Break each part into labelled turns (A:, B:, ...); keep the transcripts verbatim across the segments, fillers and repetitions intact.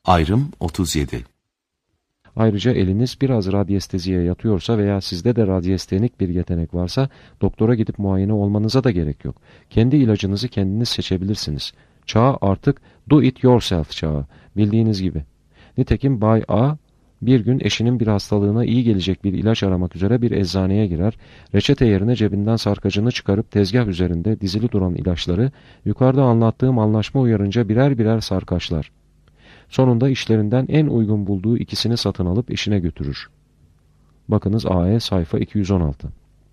A: Ayrım otuz yedi.
B: Ayrıca eliniz biraz radyesteziye yatıyorsa veya sizde de radyestenik bir yetenek varsa doktora gidip muayene olmanıza da gerek yok. Kendi ilacınızı kendiniz seçebilirsiniz. Çağ artık do it yourself çağı, bildiğiniz gibi. Nitekim Bay A bir gün eşinin bir hastalığına iyi gelecek bir ilaç aramak üzere bir eczaneye girer, reçete yerine cebinden sarkacını çıkarıp tezgah üzerinde dizili duran ilaçları yukarıda anlattığım anlaşma uyarınca birer birer sarkaçlar. Sonunda işlerinden en uygun bulduğu ikisini satın alıp işine götürür. Bakınız A E sayfa iki yüz on altı.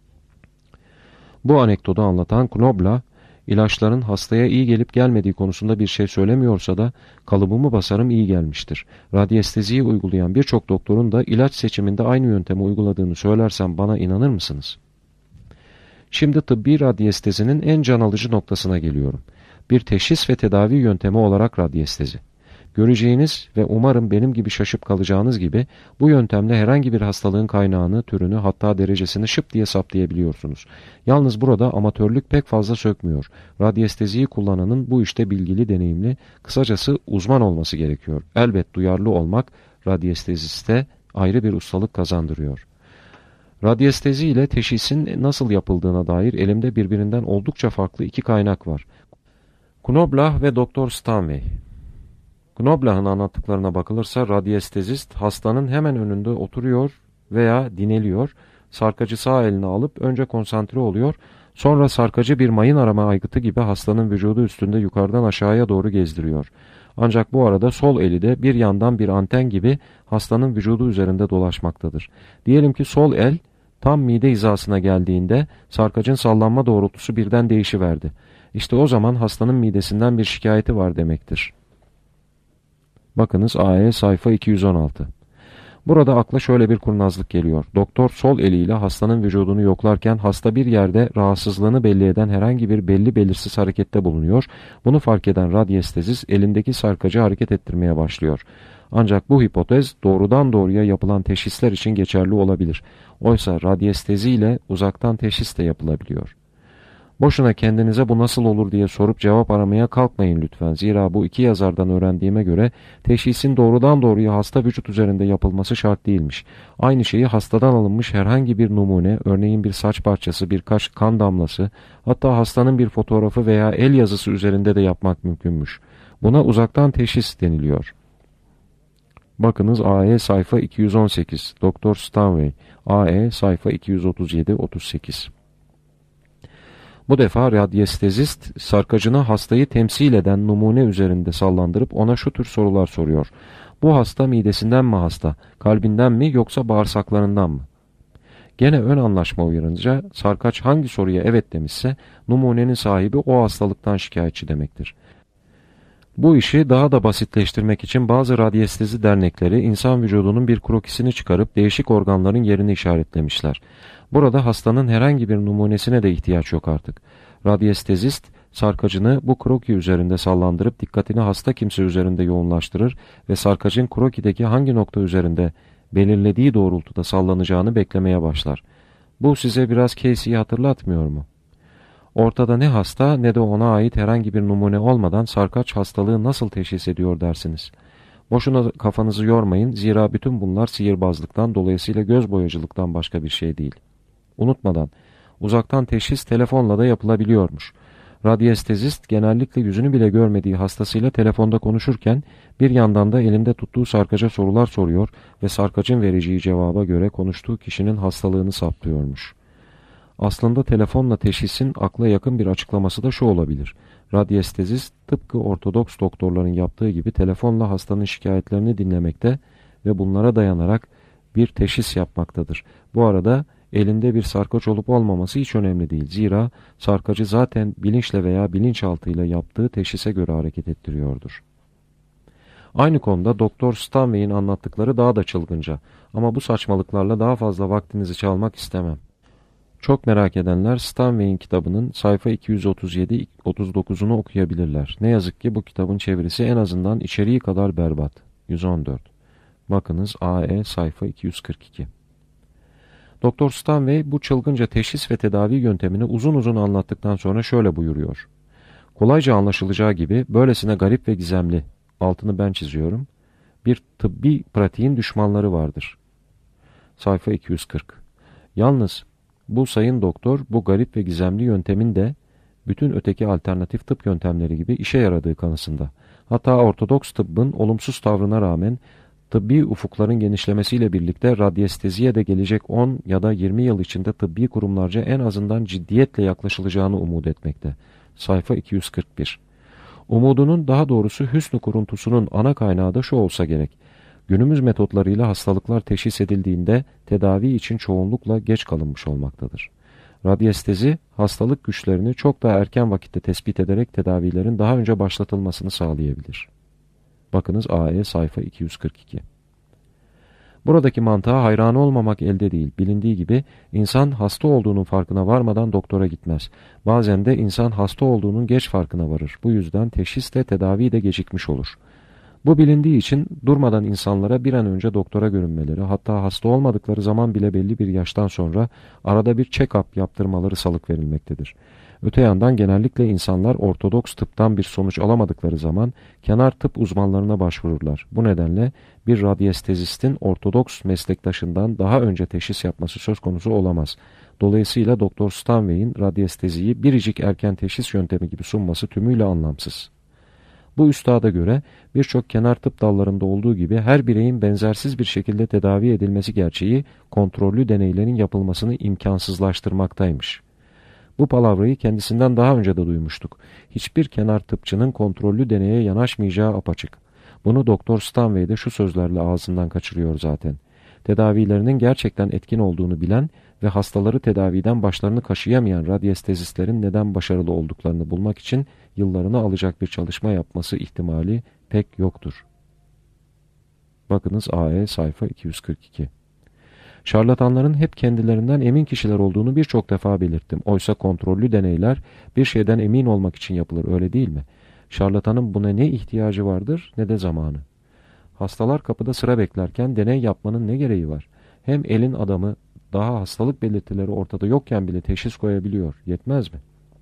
B: Bu anekdotu anlatan Knobla, ilaçların hastaya iyi gelip gelmediği konusunda bir şey söylemiyorsa da kalıbımı basarım iyi gelmiştir. Radyesteziyi uygulayan birçok doktorun da ilaç seçiminde aynı yöntemi uyguladığını söylersem bana inanır mısınız? Şimdi tıbbi radyestezinin en can alıcı noktasına geliyorum. Bir teşhis ve tedavi yöntemi olarak radyestezi. Göreceğiniz ve umarım benim gibi şaşıp kalacağınız gibi bu yöntemle herhangi bir hastalığın kaynağını, türünü hatta derecesini şıp diye saptayabiliyorsunuz. Yalnız burada amatörlük pek fazla sökmüyor. Radyesteziyi kullananın bu işte bilgili, deneyimli, kısacası uzman olması gerekiyor. Elbet duyarlı olmak radyesteziste ayrı bir ustalık kazandırıyor. Radyestezi ile teşhisin nasıl yapıldığına dair elimde birbirinden oldukça farklı iki kaynak var. Knoblah ve Doktor Stanway. Knoblach'ın anlattıklarına bakılırsa radyestezist hastanın hemen önünde oturuyor veya dineliyor, sarkacı sağ eline alıp önce konsantre oluyor, sonra sarkacı bir mayın arama aygıtı gibi hastanın vücudu üstünde yukarıdan aşağıya doğru gezdiriyor. Ancak bu arada sol eli de bir yandan bir anten gibi hastanın vücudu üzerinde dolaşmaktadır. Diyelim ki sol el tam mide hizasına geldiğinde sarkacın sallanma doğrultusu birden değişiverdi. İşte o zaman hastanın midesinden bir şikayeti var demektir. Bakınız A E sayfa iki yüz on altı. Burada akla şöyle bir kurnazlık geliyor. Doktor sol eliyle hastanın vücudunu yoklarken hasta bir yerde rahatsızlığını belli eden herhangi bir belli belirsiz harekette bulunuyor. Bunu fark eden radyestezist elindeki sarkacı hareket ettirmeye başlıyor. Ancak bu hipotez doğrudan doğruya yapılan teşhisler için geçerli olabilir. Oysa radyestezi ile uzaktan teşhis de yapılabiliyor. Boşuna kendinize bu nasıl olur diye sorup cevap aramaya kalkmayın lütfen. Zira bu iki yazardan öğrendiğime göre teşhisin doğrudan doğruya hasta vücut üzerinde yapılması şart değilmiş. Aynı şeyi hastadan alınmış herhangi bir numune, örneğin bir saç parçası, birkaç kan damlası, hatta hastanın bir fotoğrafı veya el yazısı üzerinde de yapmak mümkünmüş. Buna uzaktan teşhis deniliyor. Bakınız A E sayfa iki yüz on sekiz, Doktor Stanway, A E sayfa iki yüz otuz yedi otuz sekiz. Bu defa radyestezist sarkacını hastayı temsil eden numune üzerinde sallandırıp ona şu tür sorular soruyor. Bu hasta midesinden mi hasta, kalbinden mi yoksa bağırsaklarından mı? Gene ön anlaşma uyarınca sarkaç hangi soruya evet demişse numunenin sahibi o hastalıktan şikayetçi demektir. Bu işi daha da basitleştirmek için bazı radyestezi dernekleri insan vücudunun bir krokisini çıkarıp değişik organların yerini işaretlemişler. Burada hastanın herhangi bir numunesine de ihtiyaç yok artık. Radyestezist sarkacını bu kroki üzerinde sallandırıp dikkatini hasta kimse üzerinde yoğunlaştırır ve sarkacın krokideki hangi nokta üzerinde belirlediği doğrultuda sallanacağını beklemeye başlar. Bu size biraz Casey'i hatırlatmıyor mu? Ortada ne hasta ne de ona ait herhangi bir numune olmadan sarkaç hastalığı nasıl teşhis ediyor dersiniz. Boşuna kafanızı yormayın, zira bütün bunlar sihirbazlıktan, dolayısıyla göz boyacılıktan başka bir şey değil. Unutmadan, uzaktan teşhis telefonla da yapılabiliyormuş. Radyestezist genellikle yüzünü bile görmediği hastasıyla telefonda konuşurken bir yandan da elinde tuttuğu sarkaca sorular soruyor ve sarkacın vereceği cevaba göre konuştuğu kişinin hastalığını saptıyormuş. Aslında telefonla teşhisin akla yakın bir açıklaması da şu olabilir. Radyestezist tıpkı ortodoks doktorların yaptığı gibi telefonla hastanın şikayetlerini dinlemekte ve bunlara dayanarak bir teşhis yapmaktadır. Bu arada elinde bir sarkaç olup olmaması hiç önemli değil. Zira sarkacı zaten bilinçle veya bilinçaltıyla yaptığı teşhise göre hareket ettiriyordur. Aynı konuda Doktor Stanway'in anlattıkları daha da çılgınca ama bu saçmalıklarla daha fazla vaktinizi çalmak istemem. Çok merak edenler Stanway'in kitabının sayfa iki yüz otuz yedi otuz dokuzunu okuyabilirler. Ne yazık ki bu kitabın çevirisi en azından içeriği kadar berbat. yüz on dört. Bakınız A E sayfa iki yüz kırk iki. Doktor Stanway bu çılgınca teşhis ve tedavi yöntemini uzun uzun anlattıktan sonra şöyle buyuruyor. Kolayca anlaşılacağı gibi böylesine garip ve gizemli, altını ben çiziyorum, bir tıbbi pratiğin düşmanları vardır. Sayfa iki yüz kırk. Yalnız bu sayın doktor bu garip ve gizemli yöntemin de bütün öteki alternatif tıp yöntemleri gibi işe yaradığı kanısında. Hatta Ortodoks tıbbın olumsuz tavrına rağmen tıbbi ufukların genişlemesiyle birlikte radyesteziye de gelecek on ya da yirmi yıl içinde tıbbi kurumlarca en azından ciddiyetle yaklaşılacağını umut etmekte. Sayfa iki yüz kırk bir. Umudunun, daha doğrusu hüsnü kuruntusunun ana kaynağı da şu olsa gerek. Günümüz metotlarıyla hastalıklar teşhis edildiğinde tedavi için çoğunlukla geç kalınmış olmaktadır. Radyestezi, hastalık güçlerini çok daha erken vakitte tespit ederek tedavilerin daha önce başlatılmasını sağlayabilir. Bakınız A E sayfa iki yüz kırk iki. Buradaki mantığa hayran olmamak elde değil. Bilindiği gibi insan hasta olduğunun farkına varmadan doktora gitmez. Bazen de insan hasta olduğunun geç farkına varır. Bu yüzden teşhis de tedavi de gecikmiş olur. Bu bilindiği için durmadan insanlara bir an önce doktora görünmeleri, hatta hasta olmadıkları zaman bile belli bir yaştan sonra arada bir check-up yaptırmaları salık verilmektedir. Öte yandan genellikle insanlar ortodoks tıptan bir sonuç alamadıkları zaman kenar tıp uzmanlarına başvururlar. Bu nedenle bir radyestezistin ortodoks meslektaşından daha önce teşhis yapması söz konusu olamaz. Dolayısıyla Doktor Stanway'in radyesteziyi biricik erken teşhis yöntemi gibi sunması tümüyle anlamsız. Bu üstada göre birçok kenar tıp dallarında olduğu gibi her bireyin benzersiz bir şekilde tedavi edilmesi gerçeği kontrollü deneylerin yapılmasını imkansızlaştırmaktaymış. Bu palavrayı kendisinden daha önce de duymuştuk. Hiçbir kenar tıpçının kontrollü deneye yanaşmayacağı apaçık. Bunu Doktor Stanway de şu sözlerle ağzından kaçırıyor zaten. Tedavilerinin gerçekten etkin olduğunu bilen ve hastaları tedaviden başlarını kaşıyamayan radyestezistlerin neden başarılı olduklarını bulmak için yıllarını alacak bir çalışma yapması ihtimali pek yoktur. Bakınız A E sayfa iki yüz kırk iki. Şarlatanların hep kendilerinden emin kişiler olduğunu birçok defa belirttim. Oysa kontrollü deneyler bir şeyden emin olmak için yapılır, öyle değil mi? Şarlatanın buna ne ihtiyacı vardır ne de zamanı. Hastalar kapıda sıra beklerken deney yapmanın ne gereği var? Hem elin adamı daha hastalık belirtileri ortada yokken bile teşhis koyabiliyor. Yetmez mi?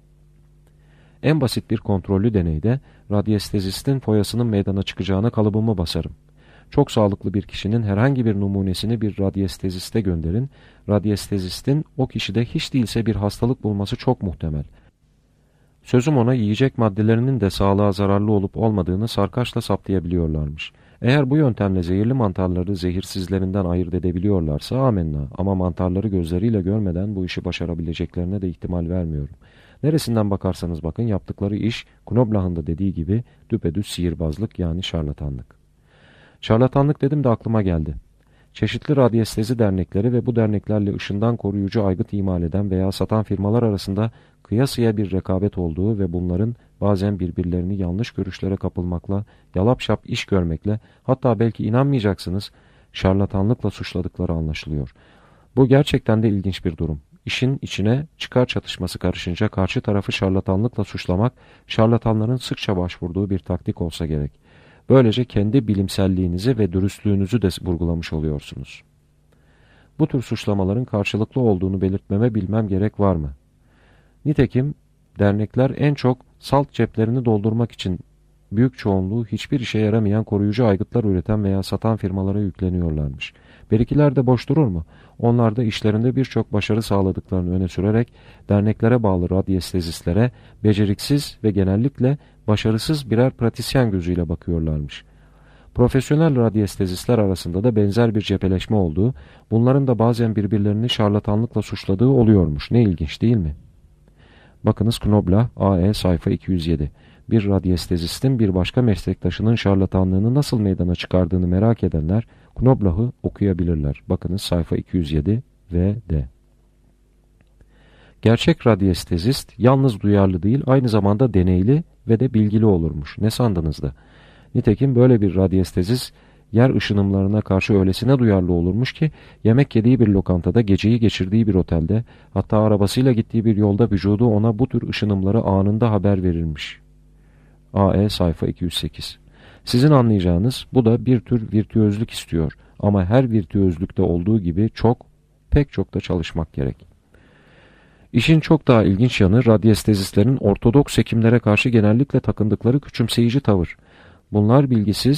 B: En basit bir kontrollü deneyde radyestezistin foyasının meydana çıkacağına kalıbımı basarım. Çok sağlıklı bir kişinin herhangi bir numunesini bir radyesteziste gönderin. Radyestezistin o kişide hiç değilse bir hastalık bulması çok muhtemel. Sözüm ona yiyecek maddelerinin de sağlığa zararlı olup olmadığını sarkaçla saptayabiliyorlarmış. Eğer bu yöntemle zehirli mantarları zehirsizlerinden ayırt edebiliyorlarsa amenna, ama mantarları gözleriyle görmeden bu işi başarabileceklerine de ihtimal vermiyorum. Neresinden bakarsanız bakın yaptıkları iş Knoblauch'ın da dediği gibi düpedüz sihirbazlık, yani şarlatanlık. Şarlatanlık dedim de aklıma geldi. Çeşitli radyestezi dernekleri ve bu derneklerle ışından koruyucu aygıt imal eden veya satan firmalar arasında kıyasıya bir rekabet olduğu ve bunların bazen birbirlerini yanlış görüşlere kapılmakla, yalap şap iş görmekle, hatta belki inanmayacaksınız, şarlatanlıkla suçladıkları anlaşılıyor. Bu gerçekten de ilginç bir durum. İşin içine çıkar çatışması karışınca karşı tarafı şarlatanlıkla suçlamak, şarlatanların sıkça başvurduğu bir taktik olsa gerek. Böylece kendi bilimselliğinizi ve dürüstlüğünüzü de vurgulamış oluyorsunuz. Bu tür suçlamaların karşılıklı olduğunu belirtmeme bilmem gerek var mı? Nitekim dernekler en çok salt ceplerini doldurmak için büyük çoğunluğu hiçbir işe yaramayan koruyucu aygıtlar üreten veya satan firmalara yükleniyorlarmış. Berikiler de boş durur mu? Onlar da işlerinde birçok başarı sağladıklarını öne sürerek derneklere bağlı radyestezistlere beceriksiz ve genellikle başarısız birer pratisyen gözüyle bakıyorlarmış. Profesyonel radyestezistler arasında da benzer bir cepheleşme olduğu, bunların da bazen birbirlerini şarlatanlıkla suçladığı oluyormuş. Ne ilginç değil mi? Bakınız Knoblauch A E sayfa iki yüz yedi. Bir radyestezistin bir başka meslektaşının şarlatanlığını nasıl meydana çıkardığını merak edenler Knoblauch'u okuyabilirler. Bakınız sayfa iki yüz yedi ve D. Gerçek radyestezist yalnız duyarlı değil, aynı zamanda deneyli ve de bilgili olurmuş. Ne sandınız da? Nitekim böyle bir radyestezist yer ışınımlarına karşı öylesine duyarlı olurmuş ki yemek yediği bir lokantada, geceyi geçirdiği bir otelde, hatta arabasıyla gittiği bir yolda vücudu ona bu tür ışınımları anında haber verirmiş. A E sayfa iki yüz sekiz. Sizin anlayacağınız bu da bir tür virtüözlük istiyor, ama her virtüözlükte olduğu gibi çok, pek çok da çalışmak gerek. İşin çok daha ilginç yanı radyestezistlerin ortodoks hekimlere karşı genellikle takındıkları küçümseyici tavır. Bunlar bilgisiz,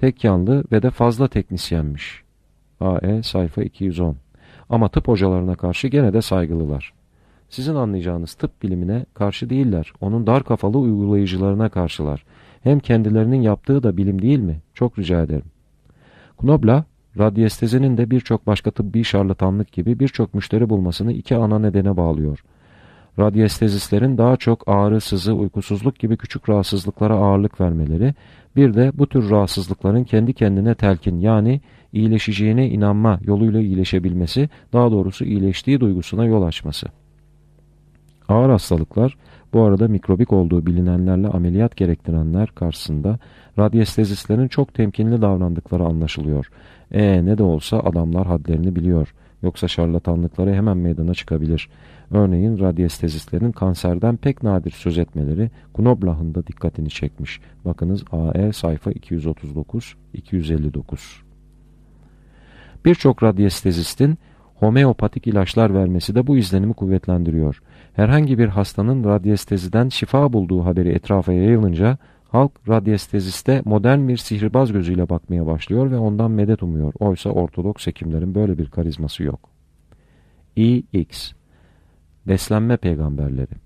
B: tek yanlı ve de fazla teknisyenmiş. A E sayfa iki yüz on. Ama tıp hocalarına karşı gene de saygılılar. Sizin anlayacağınız tıp bilimine karşı değiller, onun dar kafalı uygulayıcılarına karşılar. Hem kendilerinin yaptığı da bilim değil mi? Çok rica ederim. Knobloch, radyestezinin de birçok başka tıbbi şarlatanlık gibi birçok müşteri bulmasını iki ana nedene bağlıyor. Radyestezistlerin daha çok ağrı, sızı, uykusuzluk gibi küçük rahatsızlıklara ağırlık vermeleri, bir de bu tür rahatsızlıkların kendi kendine telkin yani iyileşeceğine inanma yoluyla iyileşebilmesi, daha doğrusu iyileştiği duygusuna yol açması. Ağır hastalıklar, bu arada mikrobik olduğu bilinenlerle ameliyat gerektirenler karşısında radyestezistlerin çok temkinli davrandıkları anlaşılıyor. E ne de olsa adamlar hadlerini biliyor. Yoksa şarlatanlıkları hemen meydana çıkabilir. Örneğin radyestezistlerin kanserden pek nadir söz etmeleri Knobloch'un da dikkatini çekmiş. Bakınız A E sayfa iki yüz otuz dokuz iki yüz elli dokuz. Birçok radyestezistin homeopatik ilaçlar vermesi de bu izlenimi kuvvetlendiriyor. Herhangi bir hastanın radyesteziden şifa bulduğu haberi etrafa yayılınca halk radyesteziste modern bir sihirbaz gözüyle bakmaya başlıyor ve ondan medet umuyor. Oysa Ortodoks hekimlerin böyle bir karizması yok. E X Beslenme peygamberleri.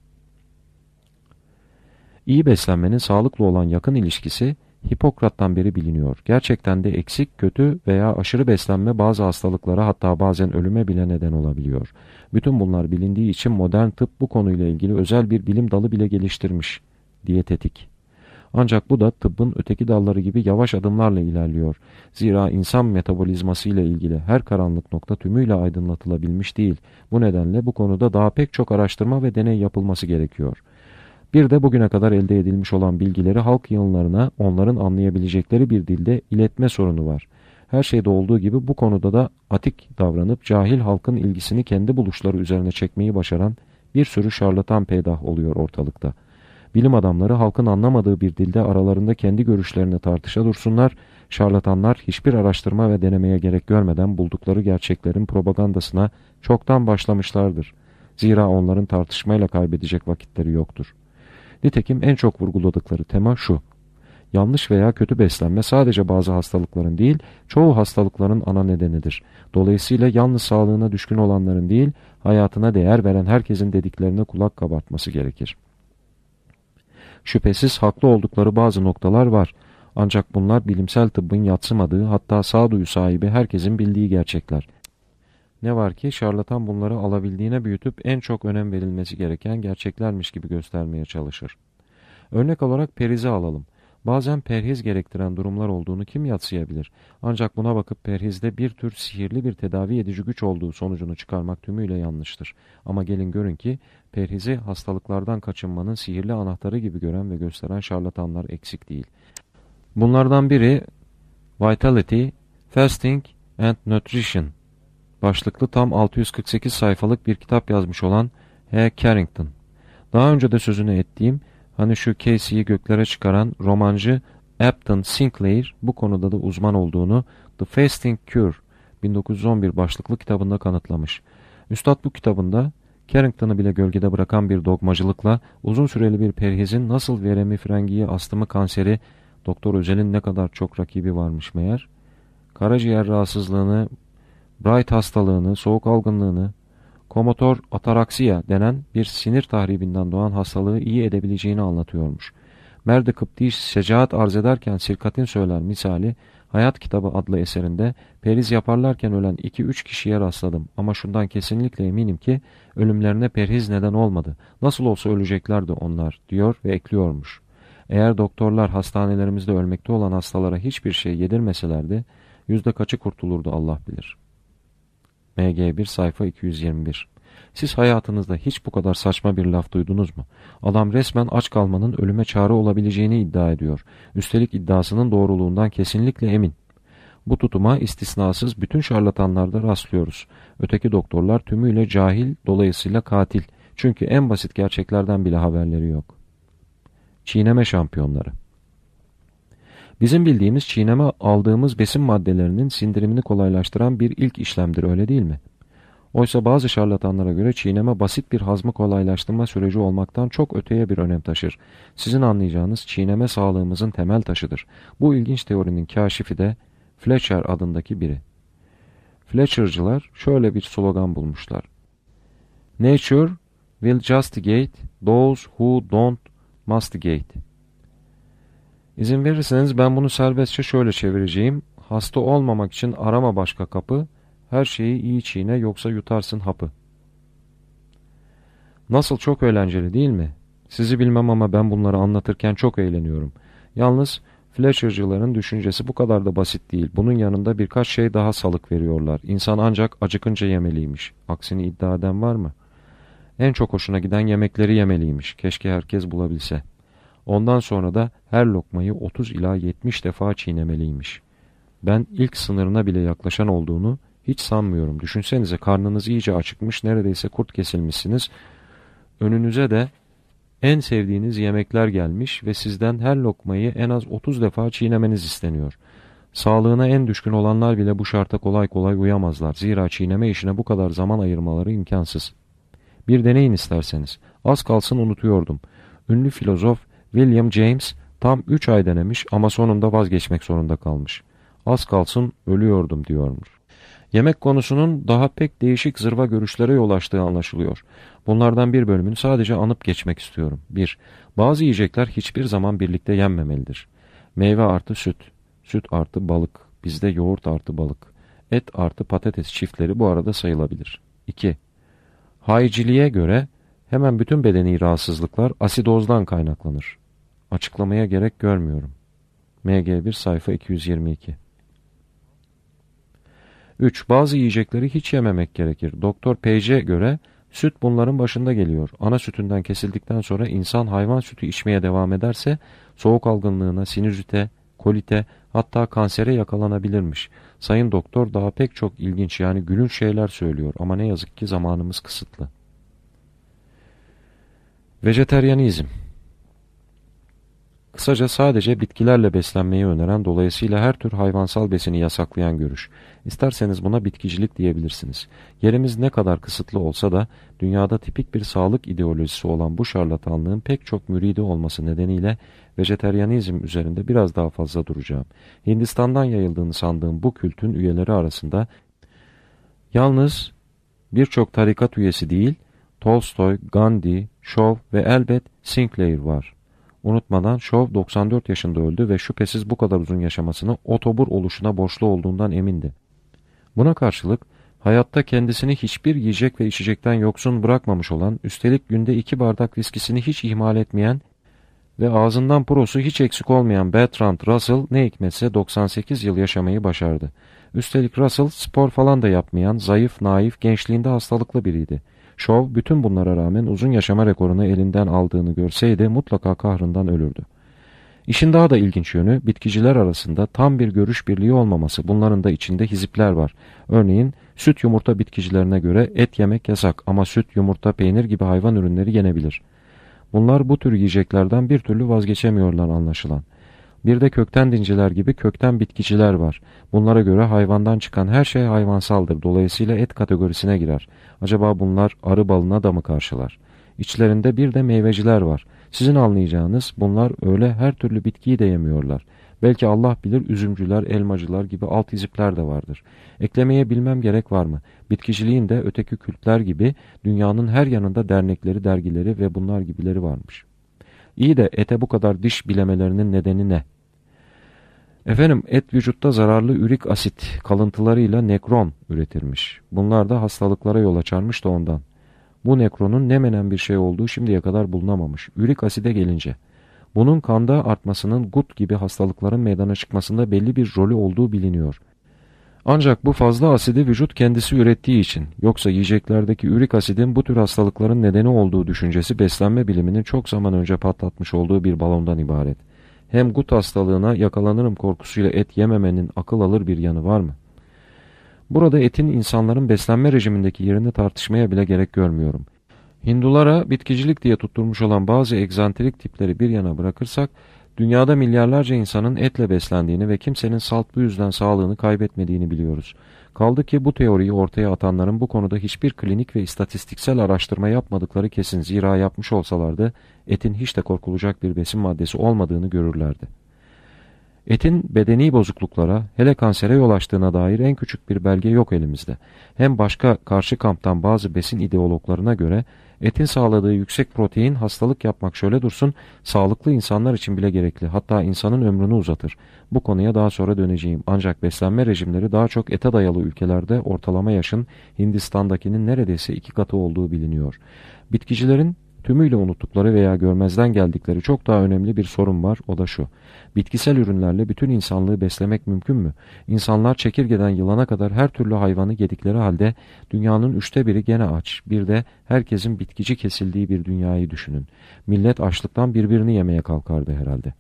B: İyi beslenmenin sağlıklı olan yakın ilişkisi Hipokrat'tan beri biliniyor. Gerçekten de eksik, kötü veya aşırı beslenme bazı hastalıklara hatta bazen ölüme bile neden olabiliyor. Bütün bunlar bilindiği için modern tıp bu konuyla ilgili özel bir bilim dalı bile geliştirmiş. Diyetetik. Ancak bu da tıbbın öteki dalları gibi yavaş adımlarla ilerliyor. Zira insan metabolizması ile ilgili her karanlık nokta tümüyle aydınlatılabilmiş değil. Bu nedenle bu konuda daha pek çok araştırma ve deney yapılması gerekiyor. Bir de bugüne kadar elde edilmiş olan bilgileri halk yığınlarına onların anlayabilecekleri bir dilde iletme sorunu var. Her şeyde olduğu gibi bu konuda da atik davranıp cahil halkın ilgisini kendi buluşları üzerine çekmeyi başaran bir sürü şarlatan peydah oluyor ortalıkta. Bilim adamları halkın anlamadığı bir dilde aralarında kendi görüşlerini tartışa dursunlar, şarlatanlar hiçbir araştırma ve denemeye gerek görmeden buldukları gerçeklerin propagandasına çoktan başlamışlardır. Zira onların tartışmayla kaybedecek vakitleri yoktur. Nitekim en çok vurguladıkları tema şu: yanlış veya kötü beslenme sadece bazı hastalıkların değil, çoğu hastalıkların ana nedenidir. Dolayısıyla yalnız sağlığına düşkün olanların değil, hayatına değer veren herkesin dediklerine kulak kabartması gerekir. Şüphesiz haklı oldukları bazı noktalar var. Ancak bunlar bilimsel tıbbın yadsımadığı, hatta sağduyu sahibi herkesin bildiği gerçekler. Ne var ki şarlatan bunları alabildiğine büyütüp en çok önem verilmesi gereken gerçeklermiş gibi göstermeye çalışır. Örnek olarak perizi alalım. Bazen perhiz gerektiren durumlar olduğunu kim yadsıyabilir? Ancak buna bakıp perhizde bir tür sihirli bir tedavi edici güç olduğu sonucunu çıkarmak tümüyle yanlıştır. Ama gelin görün ki perhizi hastalıklardan kaçınmanın sihirli anahtarı gibi gören ve gösteren şarlatanlar eksik değil. Bunlardan biri Vitality, Fasting and Nutrition başlıklı tam altı yüz kırk sekiz sayfalık bir kitap yazmış olan H. Carrington. Daha önce de sözünü ettiğim, hani şu Casey'yi göklere çıkaran romancı Upton Sinclair bu konuda da uzman olduğunu The Fasting Cure bin dokuz yüz on bir başlıklı kitabında kanıtlamış. Üstad bu kitabında Carrington'ı bile gölgede bırakan bir dogmacılıkla uzun süreli bir perhizin nasıl veremi, frengiyi, astımı, kanseri, Doktor Özel'in ne kadar çok rakibi varmış meğer, karaciğer rahatsızlığını, Bright hastalığını, soğuk algınlığını, komotor ataraksiya denen bir sinir tahribinden doğan hastalığı iyi edebileceğini anlatıyormuş. Merd-i Kıpti şecaat arz ederken Sirkatin söyler misali, Hayat Kitabı adlı eserinde perhiz yaparlarken ölen iki üç kişiye rastladım ama şundan kesinlikle eminim ki ölümlerine perhiz neden olmadı. Nasıl olsa öleceklerdi onlar diyor ve ekliyormuş. Eğer doktorlar hastanelerimizde ölmekte olan hastalara hiçbir şey yedirmeselerdi yüzde kaçı kurtulurdu Allah bilir. M G bir sayfa iki yüz yirmi bir. Siz hayatınızda hiç bu kadar saçma bir laf duydunuz mu? Adam resmen aç kalmanın ölüme çare olabileceğini iddia ediyor. Üstelik iddiasının doğruluğundan kesinlikle emin. Bu tutuma istisnasız bütün şarlatanlarda rastlıyoruz. Öteki doktorlar tümüyle cahil, dolayısıyla katil. Çünkü en basit gerçeklerden bile haberleri yok. Çiğneme şampiyonları. Bizim bildiğimiz çiğneme aldığımız besin maddelerinin sindirimini kolaylaştıran bir ilk işlemdir, öyle değil mi? Oysa bazı şarlatanlara göre çiğneme basit bir hazmı kolaylaştırma süreci olmaktan çok öteye bir önem taşır. Sizin anlayacağınız çiğneme sağlığımızın temel taşıdır. Bu ilginç teorinin kâşifi de Fletcher adındaki biri. Fletcher'cılar şöyle bir slogan bulmuşlar: Nature will justigate those who don't mastigate. İzin verirseniz ben bunu serbestçe şöyle çevireceğim: hasta olmamak için arama başka kapı, her şeyi iyi çiğne yoksa yutarsın hapı. Nasıl çok eğlenceli değil mi? Sizi bilmem ama ben bunları anlatırken çok eğleniyorum. Yalnız Fletcher'cıların düşüncesi bu kadar da basit değil. Bunun yanında birkaç şey daha salık veriyorlar. İnsan ancak acıkınca yemeliymiş. Aksini iddia eden var mı? En çok hoşuna giden yemekleri yemeliymiş. Keşke herkes bulabilse. Ondan sonra da her lokmayı otuz ila yetmiş defa çiğnemeliymiş. Ben ilk sınırına bile yaklaşan olduğunu hiç sanmıyorum. Düşünsenize, karnınız iyice acıkmış, neredeyse kurt kesilmişsiniz. Önünüze de en sevdiğiniz yemekler gelmiş ve sizden her lokmayı en az otuz defa çiğnemeniz isteniyor. Sağlığına en düşkün olanlar bile bu şarta kolay kolay uyamazlar. Zira çiğneme işine bu kadar zaman ayırmaları imkansız. Bir deneyin isterseniz. Az kalsın unutuyordum. Ünlü filozof William James tam üç ay denemiş ama sonunda vazgeçmek zorunda kalmış. Az kalsın ölüyordum diyormuş. Yemek konusunun daha pek değişik zırva görüşlere yol açtığı anlaşılıyor. Bunlardan bir bölümünü sadece anıp geçmek istiyorum. bir. Bazı yiyecekler hiçbir zaman birlikte yenmemelidir. Meyve artı süt, süt artı balık, bizde yoğurt artı balık, et artı patates çiftleri bu arada sayılabilir. iki. Hayciliğe göre hemen bütün bedeni rahatsızlıklar asidozdan kaynaklanır. Açıklamaya gerek görmüyorum. M G bir sayfa iki yüz yirmi iki. üç. Bazı yiyecekleri hiç yememek gerekir. Doktor Page'e göre süt bunların başında geliyor. Ana sütünden kesildikten sonra insan hayvan sütü içmeye devam ederse soğuk algınlığına, sinüzite, kolite, hatta kansere yakalanabilirmiş. Sayın doktor daha pek çok ilginç, yani gülünç şeyler söylüyor ama ne yazık ki zamanımız kısıtlı. Vejeteryanizm. Kısaca sadece bitkilerle beslenmeyi öneren, dolayısıyla her tür hayvansal besini yasaklayan görüş. İsterseniz buna bitkicilik diyebilirsiniz. Yerimiz ne kadar kısıtlı olsa da dünyada tipik bir sağlık ideolojisi olan bu şarlatanlığın pek çok müridi olması nedeniyle vejeteryanizm üzerinde biraz daha fazla duracağım. Hindistan'dan yayıldığını sandığım bu kültün üyeleri arasında yalnız birçok tarikat üyesi değil, Tolstoy, Gandhi, Shaw ve elbet Sinclair var. Unutmadan Shaw doksan dört yaşında öldü ve şüphesiz bu kadar uzun yaşamasını otobur oluşuna borçlu olduğundan emindi. Buna karşılık hayatta kendisini hiçbir yiyecek ve içecekten yoksun bırakmamış olan, üstelik günde iki bardak viskisini hiç ihmal etmeyen ve ağzından purosu hiç eksik olmayan Bertrand Russell ne hikmetse doksan sekiz yıl yaşamayı başardı. Üstelik Russell spor falan da yapmayan, zayıf, naif, gençliğinde hastalıklı biriydi. Shaw bütün bunlara rağmen uzun yaşama rekorunu elinden aldığını görseydi mutlaka kahrından ölürdü. İşin daha da ilginç yönü, bitkiciler arasında tam bir görüş birliği olmaması. Bunların da içinde hizipler var. Örneğin süt yumurta bitkicilerine göre et yemek yasak ama süt, yumurta, peynir gibi hayvan ürünleri yenebilir. Bunlar bu tür yiyeceklerden bir türlü vazgeçemiyorlar anlaşılan. Bir de kökten dinciler gibi kökten bitkiciler var. Bunlara göre hayvandan çıkan her şey hayvansaldır. Dolayısıyla et kategorisine girer. Acaba bunlar arı balına da mı karşılar? İçlerinde bir de meyveciler var. Sizin anlayacağınız bunlar öyle her türlü bitkiyi de yemiyorlar. Belki Allah bilir üzümcüler, elmacılar gibi alt hizipler de vardır. Eklemeye bilmem gerek var mı? Bitkiciliğin de öteki kültler gibi dünyanın her yanında dernekleri, dergileri ve bunlar gibileri varmış. İyi de ete bu kadar diş bilemelerinin nedeni ne? Efendim, et vücutta zararlı ürik asit kalıntılarıyla nekron üretirmiş. Bunlar da hastalıklara yol açarmış da ondan. Bu nekronun ne menen bir şey olduğu şimdiye kadar bulunamamış. Ürik aside gelince, bunun kanda artmasının gut gibi hastalıkların meydana çıkmasında belli bir rolü olduğu biliniyor. Ancak bu fazla asidi vücut kendisi ürettiği için, yoksa yiyeceklerdeki ürik asidin bu tür hastalıkların nedeni olduğu düşüncesi beslenme biliminin çok zaman önce patlatmış olduğu bir balondan ibaret. Hem gut hastalığına yakalanırım korkusuyla et yememenin akıl alır bir yanı var mı? Burada etin insanların beslenme rejimindeki yerini tartışmaya bile gerek görmüyorum. Hindulara bitkicilik diye tutturmuş olan bazı egzantrik tipleri bir yana bırakırsak, Dünyada milyarlarca insanın etle beslendiğini ve kimsenin salt bu yüzden sağlığını kaybetmediğini biliyoruz. Kaldı ki bu teoriyi ortaya atanların bu konuda hiçbir klinik ve istatistiksel araştırma yapmadıkları kesin, zira yapmış olsalardı etin hiç de korkulacak bir besin maddesi olmadığını görürlerdi. Etin bedeni bozukluklara, hele kansere yol açtığına dair en küçük bir belge yok elimizde. Hem başka karşı kamptan bazı besin ideologlarına göre etin sağladığı yüksek protein hastalık yapmak şöyle dursun, sağlıklı insanlar için bile gerekli, hatta insanın ömrünü uzatır. Bu konuya daha sonra döneceğim. Ancak beslenme rejimleri daha çok ete dayalı ülkelerde ortalama yaşın Hindistan'dakinin neredeyse iki katı olduğu biliniyor. Bitkicilerin tümüyle unuttukları veya görmezden geldikleri çok daha önemli bir sorun var, o da şu. Bitkisel ürünlerle bütün insanlığı beslemek mümkün mü? İnsanlar çekirgeden yılana kadar her türlü hayvanı yedikleri halde dünyanın üçte biri gene aç. Bir de herkesin bitkici kesildiği bir dünyayı düşünün. Millet açlıktan birbirini yemeye kalkardı herhalde.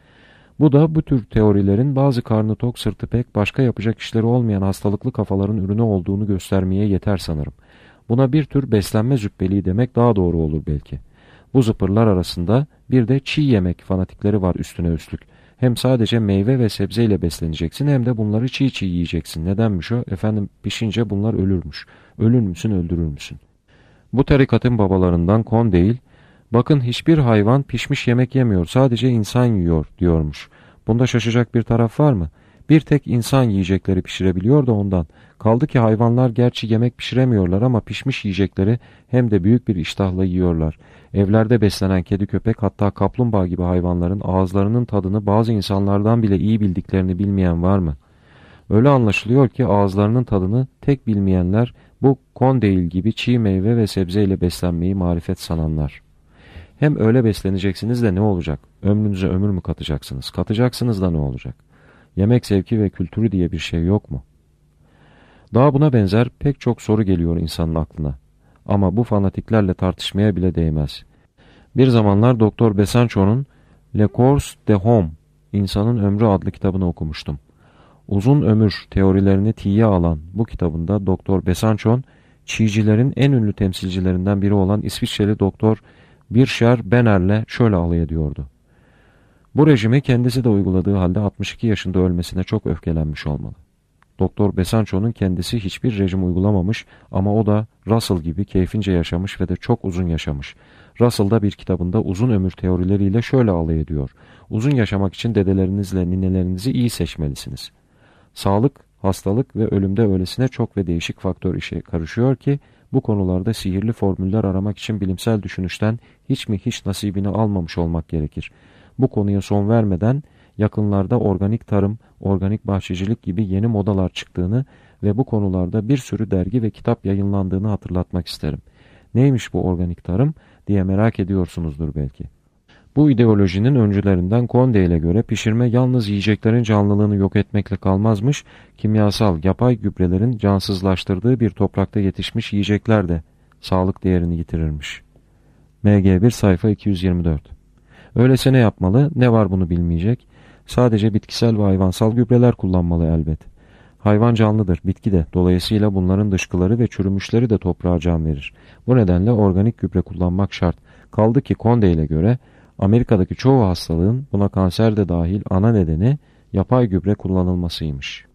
B: Bu da bu tür teorilerin bazı karnı tok, sırtı pek, başka yapacak işleri olmayan hastalıklı kafaların ürünü olduğunu göstermeye yeter sanırım. Buna bir tür beslenme züppeliği demek daha doğru olur belki. Bu zıpırlar arasında bir de çiğ yemek fanatikleri var üstüne üstlük. Hem sadece meyve ve sebzeyle besleneceksin hem de bunları çiğ çiğ yiyeceksin. Nedenmiş o? Efendim pişince bunlar ölürmüş. Ölür müsün, öldürür müsün? Bu tarikatın babalarından Kon değil, bakın hiçbir hayvan pişmiş yemek yemiyor, sadece insan yiyor diyormuş. Bunda şaşacak bir taraf var mı? Bir tek insan yiyecekleri pişirebiliyor da ondan. Kaldı ki hayvanlar gerçi yemek pişiremiyorlar ama pişmiş yiyecekleri hem de büyük bir iştahla yiyorlar. Evlerde beslenen kedi, köpek, hatta kaplumbağa gibi hayvanların ağızlarının tadını bazı insanlardan bile iyi bildiklerini bilmeyen var mı? Öyle anlaşılıyor ki ağızlarının tadını tek bilmeyenler bu kon değil gibi çiğ meyve ve sebzeyle beslenmeyi marifet sananlar. Hem öyle besleneceksiniz de ne olacak? Ömrünüze ömür mü katacaksınız? Katacaksınız da ne olacak? Yemek zevki ve kültürü diye bir şey yok mu? Daha buna benzer pek çok soru geliyor insanın aklına. Ama bu fanatiklerle tartışmaya bile değmez. Bir zamanlar Doktor Besançon'un Le Cours de Homme, İnsanın Ömrü adlı kitabını okumuştum. Uzun ömür teorilerini tiye alan bu kitabında Doktor Besançon, çiğcilerin en ünlü temsilcilerinden biri olan İsviçreli Doktor Bircher Benner'le şöyle alay ediyordu. Bu rejimi kendisi de uyguladığı halde altmış iki yaşında ölmesine çok öfkelenmiş olmalı. Doktor Besançon'un kendisi hiçbir rejim uygulamamış ama o da Russell gibi keyfince yaşamış ve de çok uzun yaşamış. Russell da bir kitabında uzun ömür teorileriyle şöyle alay ediyor. Uzun yaşamak için dedelerinizle ninelerinizi iyi seçmelisiniz. Sağlık, hastalık ve ölümde öylesine çok ve değişik faktör işe karışıyor ki bu konularda sihirli formüller aramak için bilimsel düşünüşten hiç mi hiç nasibini almamış olmak gerekir. Bu konuya son vermeden yakınlarda organik tarım, organik bahçecilik gibi yeni modalar çıktığını ve bu konularda bir sürü dergi ve kitap yayınlandığını hatırlatmak isterim. Neymiş bu organik tarım diye merak ediyorsunuzdur belki. Bu ideolojinin öncülerinden Condé'ye göre pişirme yalnız yiyeceklerin canlılığını yok etmekle kalmazmış, kimyasal, yapay gübrelerin cansızlaştırdığı bir toprakta yetişmiş yiyecekler de sağlık değerini yitirirmiş. M G bir sayfa iki yüz yirmi dört. Öyleyse ne yapmalı? Ne var bunu bilmeyecek? Sadece bitkisel ve hayvansal gübreler kullanmalı elbet. Hayvan canlıdır, bitki de. Dolayısıyla bunların dışkıları ve çürümüşleri de toprağa can verir. Bu nedenle organik gübre kullanmak şart. Kaldı ki Condé'ye göre Amerika'daki çoğu hastalığın, buna kanser de dahil, ana nedeni yapay gübre kullanılmasıymış.